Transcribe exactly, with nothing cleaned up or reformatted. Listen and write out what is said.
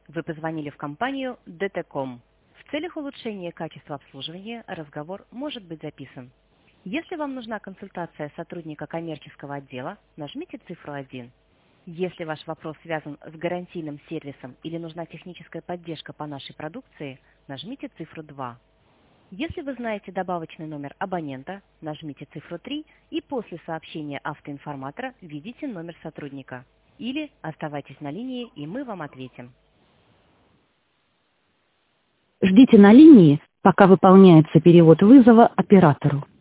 Вы позвонили в компанию ди ти ком. В целях улучшения качества обслуживания разговор может быть записан. Если вам нужна консультация сотрудника коммерческого отдела, нажмите цифру один. Если ваш вопрос связан с гарантийным сервисом или нужна техническая поддержка по нашей продукции, нажмите цифру два. Если вы знаете добавочный номер абонента, нажмите цифру три и после сообщения автоинформатора введите номер сотрудника. Или оставайтесь на линии, и мы вам ответим. Ждите на линии, пока выполняется перевод вызова оператору.